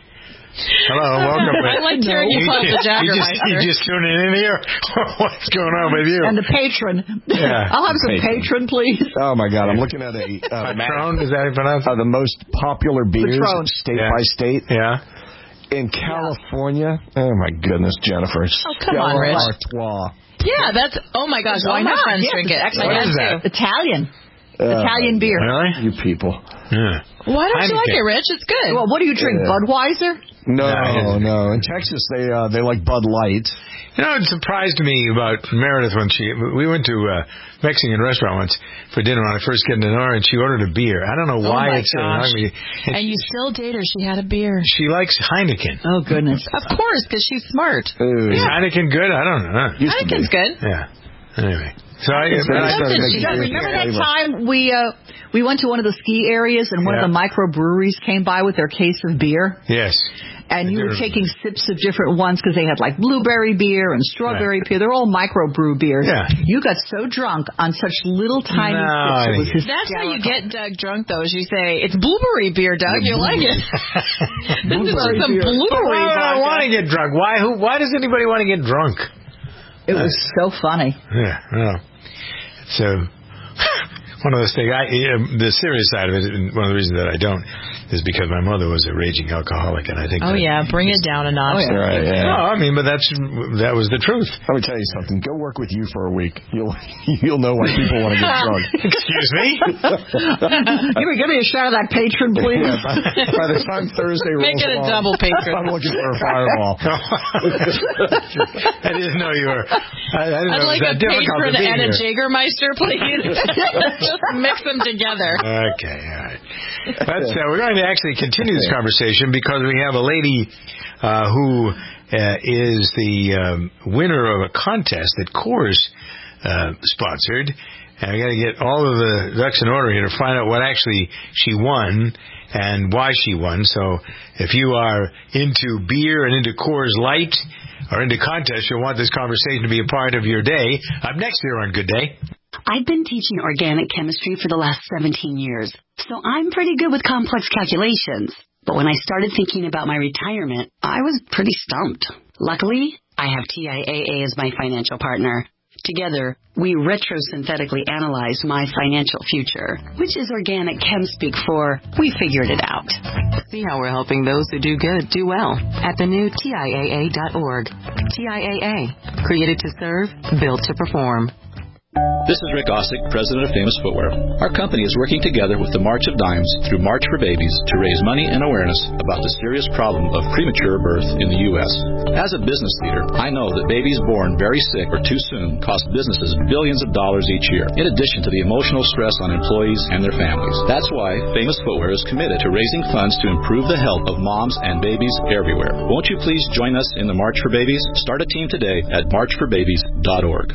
Hello, welcome. I like hearing you call it the you just, Jägermeister. you just tuning in here? What's going on with you? And the patron. Yeah. I'll have some patron, please. Oh my God! I'm looking at a uh, Patron, is that how you pronounce it? uh, the most popular beers Patron. state Yeah. by state. Yeah. In California, oh my goodness, Jennifer. Oh, come on, Stella Rich. Artois. Yeah, that's, oh my gosh, all Why my not? friends Yes, drink it. it's excellent. My What dad is too. that? Italian. Oh, Italian beer. Really? You people. Yeah. Why don't you like Heineken. it, Rich? It's good. Well, what do you drink? Yeah. Budweiser? No, No, no. In Texas, they uh, they like Bud Light. You know, it surprised me about Meredith when she, we went to a Mexican restaurant once for dinner when I first got to know her, and she ordered a beer. I don't know Oh why my it's so gosh. hungry. And And you still date her. She had a beer. she likes Heineken. Oh, goodness. Of course, because she's smart. Ooh. Is Heineken good? I don't know. Used to be. Heineken's good. Yeah. Anyway. So I, So they I, started Doug, making beers remember with that flavor. time we uh, we went to one of the ski areas and one Yeah. of the microbreweries came by with their case of beer? yes. And you I were do taking sips of different ones because they had like blueberry beer and strawberry beer. They're all microbrew beers. Yeah. You got so drunk on such little tiny No, I sips. It was didn't. That's how you hysterical. get Doug drunk, though, is you say, it's blueberry beer, Doug. You like it. This is Blueberry some beer. blueberry Why would I vodka. want to get drunk? Why? Who? Why does anybody want to get drunk? It was so funny. Yeah. Well, so one of those things. I, uh, the serious side of it, and one of the reasons that I don't, is because my mother was a raging alcoholic, and I think. Oh that yeah, bring it down a notch. Oh, yeah. Right, yeah. No, I mean, but that's that was the truth. Let me tell you something. Go work with you for a week. You'll you'll know why people want to get drunk. Excuse me. give me give me a shot of that patron, please. Yeah, by, by the time Thursday rolls Make it a along, double patron. I'm looking for a fireball. I didn't know you were. I, I didn't I'd know like it was a that difficult patron to be and here. a Jägermeister, please. Just mix them together. Okay, all right. But, uh, we're going to actually continue this conversation because we have a lady uh, who uh, is the um, winner of a contest that Coors uh, sponsored. And we got to get all of the ducks in order here to find out what actually she won and why she won. So if you are into beer and into Coors Light or into contests, you'll want this conversation to be a part of your day. Up next here on Good Day. I've been teaching organic chemistry for the last seventeen years, so I'm pretty good with complex calculations. But when I started thinking about my retirement, I was pretty stumped. Luckily, I have T I A A as my financial partner. Together, we retrosynthetically analyze my financial future, which is organic chem speak for we figured it out. See how we're helping those who do good do well at the new T I A A dot org. T I A A, created to serve, built to perform. This is Rick Ossick, president of Famous Footwear. Our company is working together with the March of Dimes through March for Babies to raise money and awareness about the serious problem of premature birth in the U S. As a business leader, I know that babies born very sick or too soon cost businesses billions of dollars each year, in addition to the emotional stress on employees and their families. That's why Famous Footwear is committed to raising funds to improve the health of moms and babies everywhere. Won't you please join us in the March for Babies? Start a team today at march for babies dot org.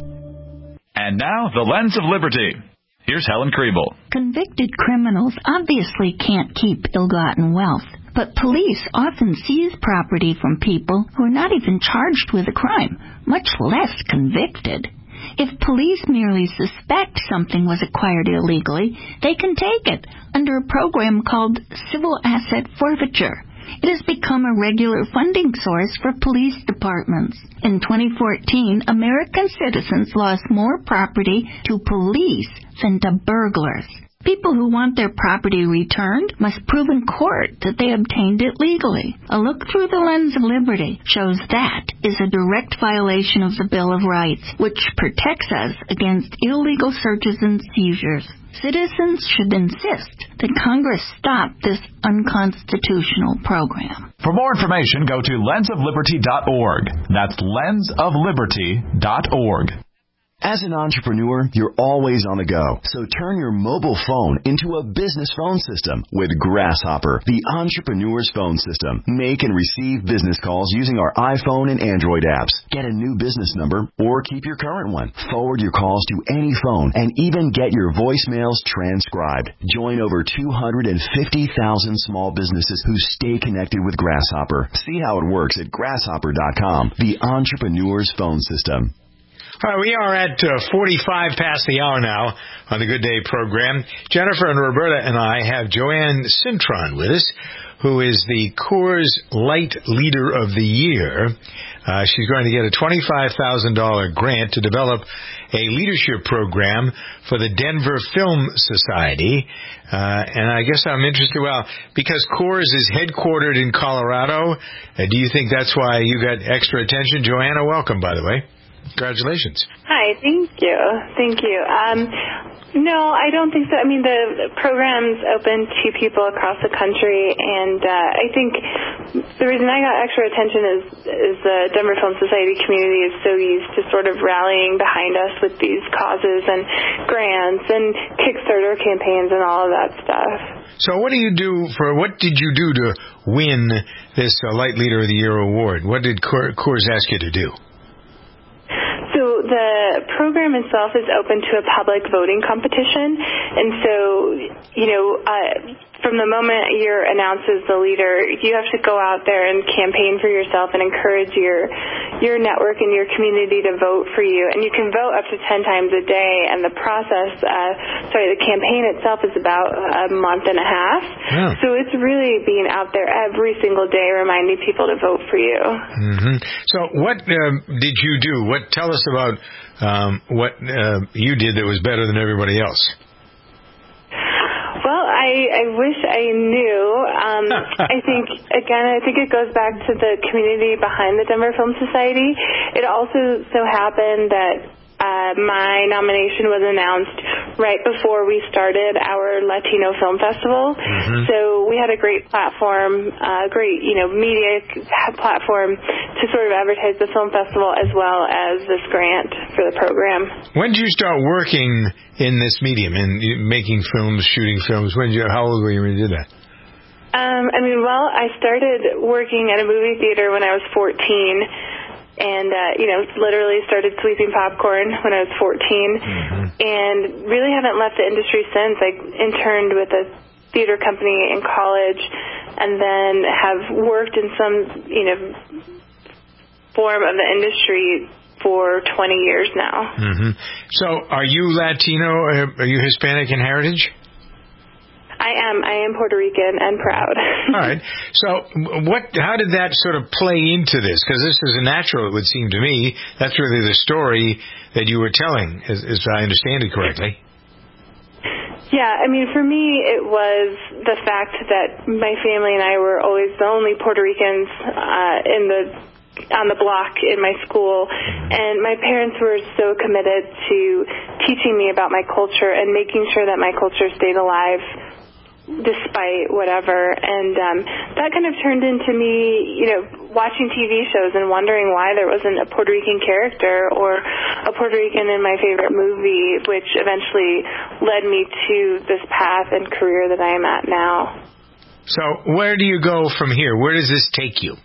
And now, the Lens of Liberty. Here's Helen Kriebel. Convicted criminals obviously can't keep ill-gotten wealth, but police often seize property from people who are not even charged with a crime, much less convicted. If police merely suspect something was acquired illegally, they can take it under a program called civil asset forfeiture. It has become a regular funding source for police departments. In twenty fourteen, American citizens lost more property to police than to burglars. People who want their property returned must prove in court that they obtained it legally. A look through the lens of liberty shows that is a direct violation of the Bill of Rights, which protects us against illegal searches and seizures. Citizens should insist that Congress stop this unconstitutional program. For more information, go to lens of liberty dot org. That's lens of liberty dot org. As an entrepreneur, you're always on the go. So turn your mobile phone into a business phone system with Grasshopper, the entrepreneur's phone system. Make and receive business calls using our iPhone and Android apps. Get a new business number or keep your current one. Forward your calls to any phone and even get your voicemails transcribed. Join over two hundred fifty thousand small businesses who stay connected with Grasshopper. See how it works at grasshopper dot com, the entrepreneur's phone system. All right, we are at uh, forty-five past the hour now on the Good Day program. Jennifer and Roberta and I have Joanne Cintron with us, who is the Coors Light Leader of the Year. Uh, she's going to get a twenty-five thousand dollars grant to develop a leadership program for the Denver Film Society. Uh, and I guess I'm interested, well, because Coors is headquartered in Colorado, uh, do you think that's why you got extra attention? Joanna, welcome, by the way. Congratulations. Hi, thank you. Thank you. Um, no, I don't think so. I mean, the program's open to people across the country, and uh, I think the reason I got extra attention is, is the Denver Film Society community is so used to sort of rallying behind us with these causes and grants and Kickstarter campaigns and all of that stuff. So what do you do for, what did you do to win this uh, Light Leader of the Year award? What did Coors ask you to do? So the program itself is open to a public voting competition, and so, you know, uh, from the moment you're announced as the leader, you have to go out there and campaign for yourself and encourage your your network and your community to vote for you. And you can vote up to ten times a day, and the process, uh, sorry, the campaign itself is about a month and a half. Yeah. So it's really being out there every single day reminding people to vote for you. Mm-hmm. So what uh, did you do? What Tell us about um, what uh, you did that was better than everybody else. Well, I I wish I knew. Um, I think, again, I think it goes back to the community behind the Denver Film Society. It also so happened that uh, my nomination was announced right before we started our Latino Film Festival. Mm-hmm. So we had a great platform, a uh, great, you know, media platform to sort of advertise the film festival as well as this grant for the program. When did you start working in this medium, in making films, shooting films? When did you, how old were you when you did that? Um, I mean, well, I started working at a movie theater when I was fourteen. And, uh, you know, literally started sweeping popcorn when I was fourteen, mm-hmm. and really haven't left the industry since. I interned with a theater company in college and then have worked in some, you know, form of the industry for twenty years now. Mm-hmm. So are you Latino? Are you Hispanic in heritage? I am. I am Puerto Rican and proud. All right. So what? How did that sort of play into this? Because this is a natural, it would seem to me. That's really the story that you were telling, as, as I understand it correctly. Yeah, I mean, for me, it was the fact that my family and I were always the only Puerto Ricans uh, in the on the block in my school, and my parents were so committed to teaching me about my culture and making sure that my culture stayed alive despite whatever, and um, that kind of turned into me, you know, watching T V shows and wondering why there wasn't a Puerto Rican character or a Puerto Rican in my favorite movie, which eventually led me to this path and career that I am at now. So where do you go from here? Where does this take you?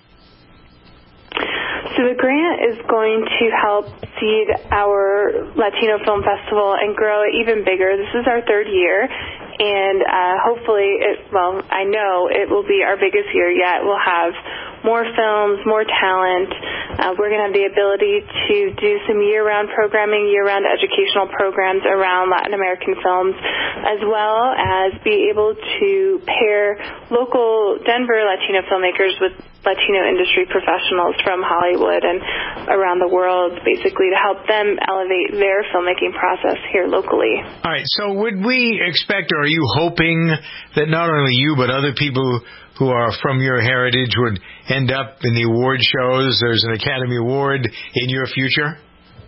So the grant is going to help seed our Latino Film Festival and grow it even bigger. This is our third year, and uh, hopefully, it, well, I know it will be our biggest year yet. We'll have more films, more talent. Uh, we're going to have the ability to do some year-round programming, year-round educational programs around Latin American films, as well as be able to pair local Denver Latino filmmakers with Latino industry professionals from Hollywood and around the world, basically to help them elevate their filmmaking process here locally. All right, so would we expect, or are you hoping that not only you but other people who are from your heritage would end up in the award shows? There's an Academy Award in your future?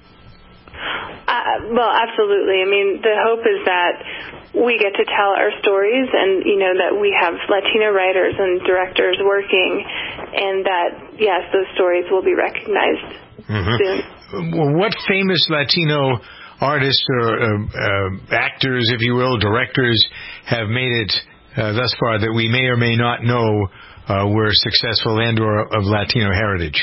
Uh, well, absolutely. I mean, the hope is that we get to tell our stories and, you know, that we have Latino writers and directors working, and that, yes, those stories will be recognized mm-hmm. soon. What famous Latino artists or uh, uh, actors, if you will, directors have made it uh, thus far that we may or may not know uh, were successful and or of Latino heritage?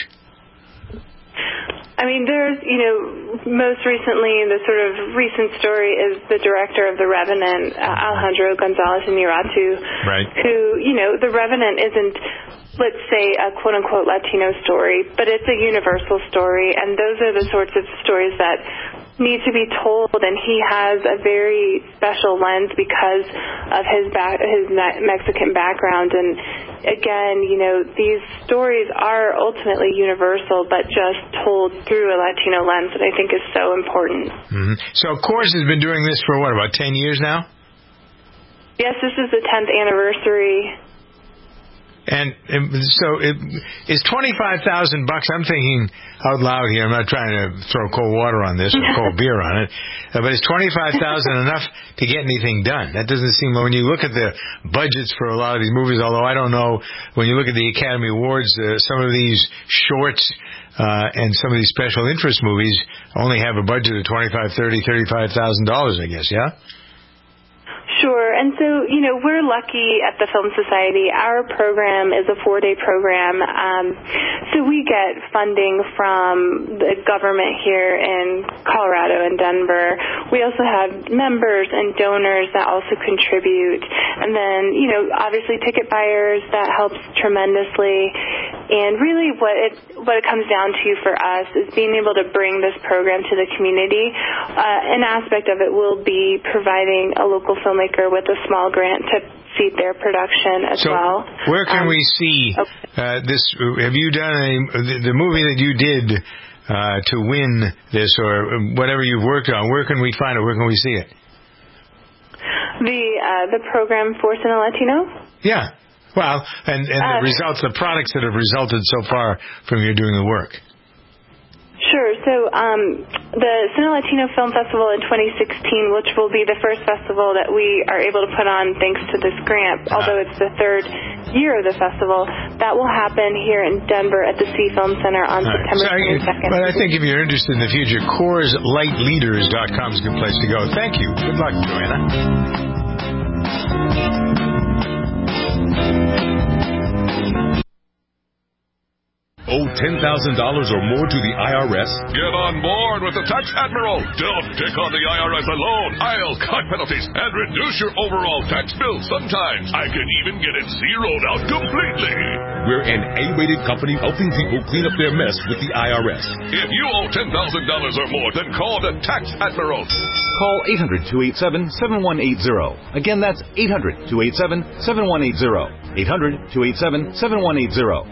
I mean, there's, you know, most recently, the sort of recent story is the director of The Revenant, uh, Alejandro González Iñárritu, right. who, you know, The Revenant isn't, let's say, a quote-unquote Latino story, but it's a universal story, and those are the sorts of stories that need to be told, and he has a very special lens because of his back, his Mexican background. And again, you know, these stories are ultimately universal, but just told through a Latino lens that I think is so important. Mm-hmm. So Coors has been doing this for what, about ten years now? Yes, this is the tenth anniversary. And so it, is twenty-five thousand bucks, I'm thinking out loud here, I'm not trying to throw cold water on this or cold beer on it, uh, but is twenty-five thousand enough to get anything done? That doesn't seem, when you look at the budgets for a lot of these movies, although I don't know, when you look at the Academy Awards, uh, some of these shorts uh, and some of these special interest movies only have a budget of twenty-five, thirty, thirty-five thousand dollars, I guess, yeah? Sure. And so, you know, we're lucky at the Film Society. Our program is a four-day program. Um, so we get funding from the government here in Colorado and Denver. We also have members and donors that also contribute. And then, you know, obviously ticket buyers, that helps tremendously. And really what it what it comes down to for us is being able to bring this program to the community. Uh, an aspect of it will be providing a local filmmaker with a small grant to feed their production as so well. Where can um, we see uh, this? Have you done a, the, the movie that you did uh, to win this, or whatever you've worked on? Where can we find it? Where can we see it? The uh, the program for Cine Latino? Yeah. Well, and, and the Uh, results, the products that have resulted so far from your doing the work. Sure. So um, the Cine Latino Film Festival in twenty sixteen, which will be the first festival that we are able to put on thanks to this grant, uh-huh. although it's the third year of the festival, that will happen here in Denver at the Sea Film Center on All September right. So, twenty-second. but I think if you're interested in the future, Coors Light Leaders dot com is a good place to go. Thank you. Good luck, Joanna. Owe ten thousand dollars or more to the I R S? Get on board with the Tax Admiral. Don't take on the I R S alone. I'll cut penalties and reduce your overall tax bill. Sometimes I can even get it zeroed out completely. We're an A-rated company helping people clean up their mess with the I R S. If you owe ten thousand dollars or more, then call the Tax Admiral. Call eight hundred, two eight seven, seven one eight zero. Again, that's eight hundred, two eight seven, seven one eight zero. eight hundred, two eight seven, seven one eight zero.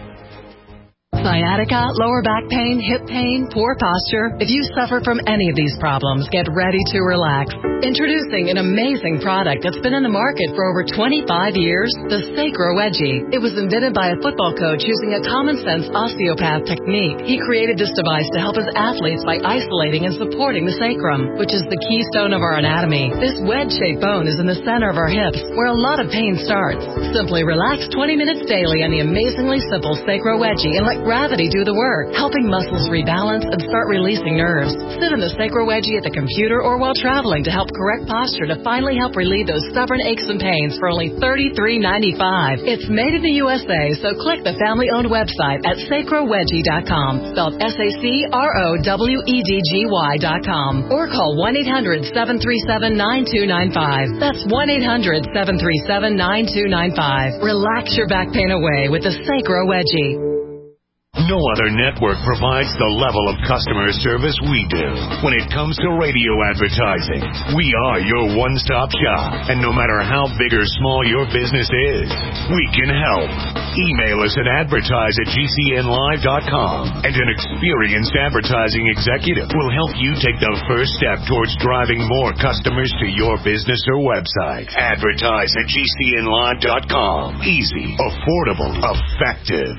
Sciatica, lower back pain, hip pain, poor posture. If you suffer from any of these problems, get ready to relax. Introducing an amazing product that's been in the market for over twenty-five years, the Sacro Wedgie. It was invented by a football coach using a common-sense osteopath technique. He created this device to help his athletes by isolating and supporting the sacrum, which is the keystone of our anatomy. This wedge-shaped bone is in the center of our hips, where a lot of pain starts. Simply relax twenty minutes daily on the amazingly simple Sacro Wedgie and let gravity do the work, helping muscles rebalance and start releasing nerves. Sit in the Sacro Wedgie at the computer or while traveling to help correct posture to finally help relieve those stubborn aches and pains for only thirty-three ninety-five. It's made in the U S A, so click the family-owned website at sacro wedgie dot com, spelled S A C R O W E D G Y dot com, or call one eight hundred, seven three seven, nine two nine five. That's one eight hundred, seven three seven, nine two nine five. Relax your back pain away with the Sacro Wedgie. No other network provides the level of customer service we do. When it comes to radio advertising, we are your one-stop shop. And no matter how big or small your business is, we can help. Email us at advertise at G C N live dot com, and an experienced advertising executive will help you take the first step towards driving more customers to your business or website. Advertise at G C N live dot com. Easy, affordable, effective.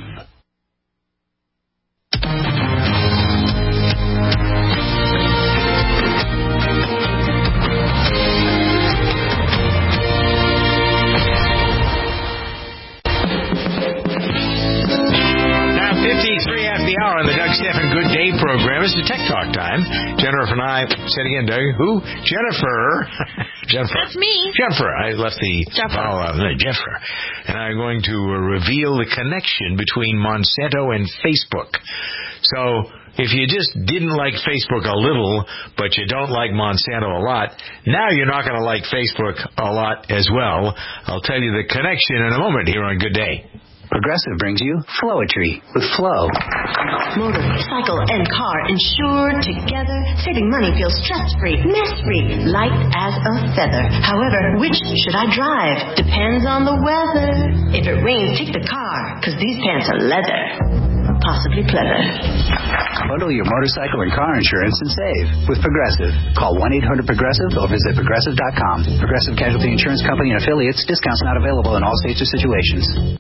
fifty-three after the hour on the Doug Stephan Good Day program. It's the Tech Talk time. Jennifer and I, say it again, Doug. Who? Jennifer. Jennifer. That's me. Jennifer. I left the... Jennifer. Oh, uh, Jennifer. And I'm going to uh, reveal the connection between Monsanto and Facebook. So... if you just didn't like Facebook a little, but you don't like Monsanto a lot, now you're not going to like Facebook a lot as well. I'll tell you the connection in a moment here on Good Day. Progressive brings you Flowetry with Flow. Motor, cycle, and car insured together. Saving money feels stress-free, mess-free, light as a feather. However, which should I drive? Depends on the weather. If it rains, take the car, because these pants are leather. Possibly pleather. Bundle your motorcycle and car insurance and save with Progressive. Call one eight hundred progressive or visit progressive dot com. Progressive Casualty Insurance Company and affiliates. Discounts not available in all states or situations.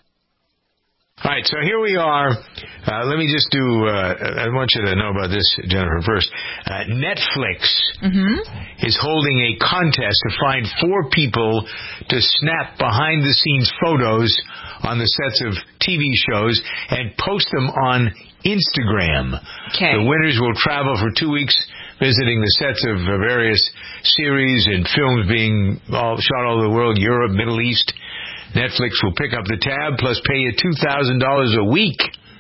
All right, so here we are. Uh, let me just do, uh, I want you to know about this, Jennifer, first. Uh, Netflix mm-hmm. is holding a contest to find four people to snap behind-the-scenes photos on the sets of T V shows and post them on Instagram. Okay. The winners will travel for two weeks visiting the sets of uh, various series and films being all, shot all over the world, Europe, Middle East. Netflix will pick up the tab, plus pay you two thousand dollars a week.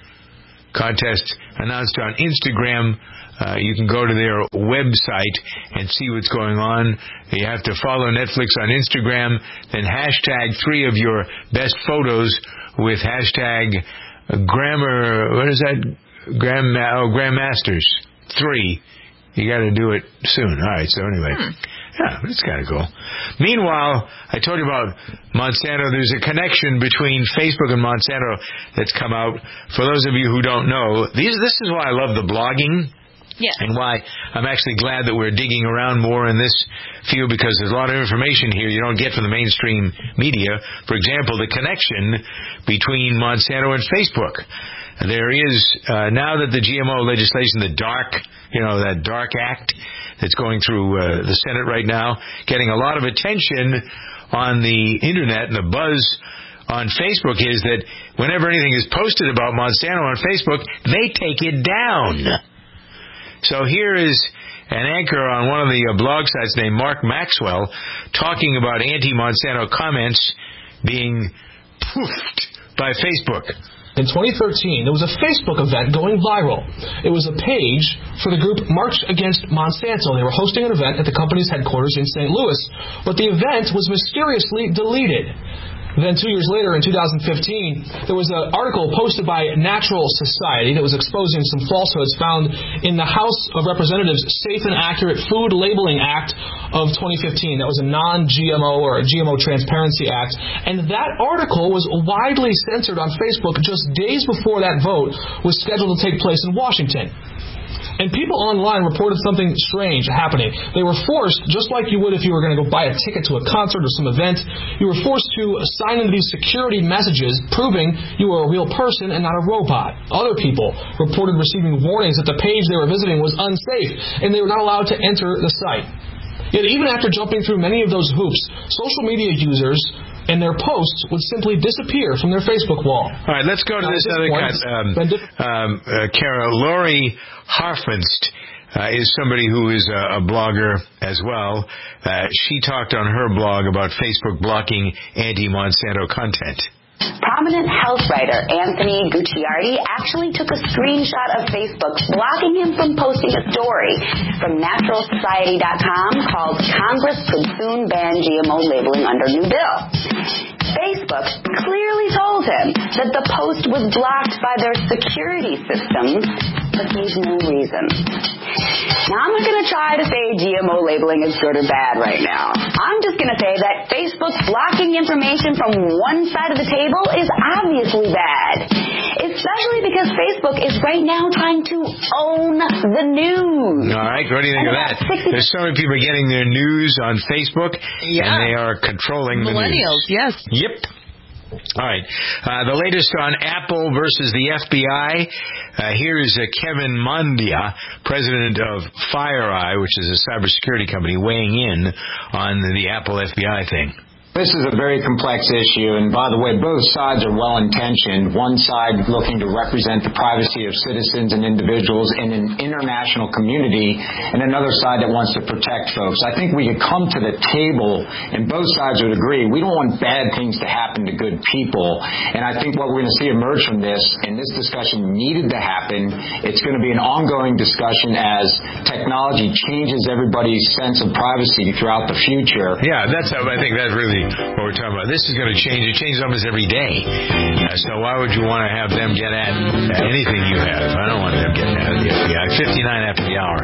Contest announced on Instagram. Uh, you can go to their website and see what's going on. You have to follow Netflix on Instagram, then hashtag three of your best photos with hashtag grammar, what is that? Gram, oh, Grandmasters three. You got to do it soon. All right, so anyway. Hmm. Yeah, it's kind of cool. Meanwhile, I told you about Monsanto. There's a connection between Facebook and Monsanto that's come out. For those of you who don't know, these, this is why I love the blogging Yes. And why I'm actually glad that we're digging around more in this field, because there's a lot of information here you don't get from the mainstream media. For example, the connection between Monsanto and Facebook. There is, uh, now that the G M O legislation, the DARK, you know, that DARK Act that's going through uh, the Senate right now, getting a lot of attention on the Internet, and the buzz on Facebook is that whenever anything is posted about Monsanto on Facebook, they take it down. So here is an anchor on one of the uh, blog sites named Mark Maxwell talking about anti-Monsanto comments being poofed by Facebook. In twenty thirteen, there was a Facebook event going viral. It was a page for the group March Against Monsanto. They were hosting an event at the company's headquarters in Saint Louis, but the event was mysteriously deleted. Then two years later, in two thousand fifteen, there was an article posted by Natural Society that was exposing some falsehoods found in the House of Representatives Safe and Accurate Food Labeling Act of twenty fifteen. That was a non-G M O or a G M O Transparency Act. And that article was widely censored on Facebook just days before that vote was scheduled to take place in Washington. And people online reported something strange happening. They were forced, just like you would if you were going to go buy a ticket to a concert or some event, you were forced to sign into these security messages proving you were a real person and not a robot. Other people reported receiving warnings that the page they were visiting was unsafe and they were not allowed to enter the site. Yet even after jumping through many of those hoops, social media users and their posts would simply disappear from their Facebook wall. All right, let's go to now, this, this other cut. Um, um, uh, Kara, Lori Harfenst uh, is somebody who is a, a blogger as well. Uh, she talked on her blog about Facebook blocking anti-Monsanto content. Prominent health writer Anthony Gucciardi actually took a screenshot of Facebook blocking him from posting a story from natural society dot com called Congress Could Soon Ban G M O Labeling Under New Bill. Facebook clearly told him that the post was blocked by their security systems, but gave no reason. Now, I'm not going to try to say G M O labeling is good or bad right now. I'm just going to say that Facebook blocking information from one side of the table is obviously bad, especially because Facebook is right now trying to own the news. All right, what do you think and of that? sixty There's so many people getting their news on Facebook, yeah. and they are controlling the news. Millennials, yes. Yep. All right. Uh, the latest on Apple versus the F B I. Uh, here is uh, Kevin Mondia, president of FireEye, which is a cybersecurity company, weighing in on the Apple F B I thing. This is a very complex issue, and by the way, both sides are well-intentioned. One side looking to represent the privacy of citizens and individuals in an international community, and another side that wants to protect folks. I think we could come to the table, and both sides would agree, we don't want bad things to happen to good people. And I think what we're going to see emerge from this, and this discussion needed to happen, it's going to be an ongoing discussion as technology changes everybody's sense of privacy throughout the future. Yeah, that's how I think that's really what we're talking about. This is going to change. It changes almost every day. Uh, so why would you want to have them get at anything you have? I don't want them getting at the F B I. fifty-nine after the hour.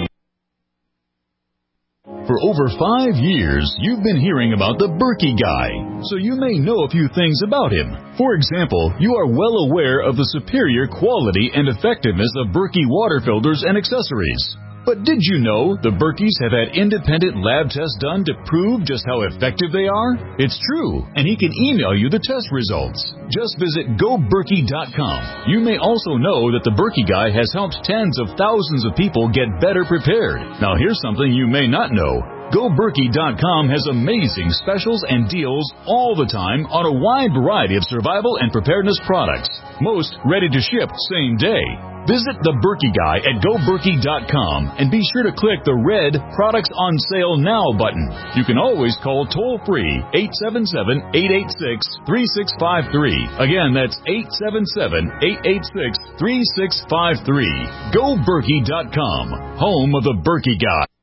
For over five years, you've been hearing about the Berkey Guy, so you may know a few things about him. For example, you are well aware of the superior quality and effectiveness of Berkey water filters and accessories. But did you know the Berkeys have had independent lab tests done to prove just how effective they are? It's true, and he can email you the test results. Just visit go berkey dot com. You may also know that the Berkey Guy has helped tens of thousands of people get better prepared. Now here's something you may not know. go berkey dot com has amazing specials and deals all the time on a wide variety of survival and preparedness products. Most ready to ship same day. Visit the Berkey Guy at go berkey dot com and be sure to click the red Products on Sale Now button. You can always call toll-free eight seven seven, eight eight six, three six five three. Again, that's eight seven seven, eight eight six, three six five three. go berkey dot com, home of the Berkey Guy.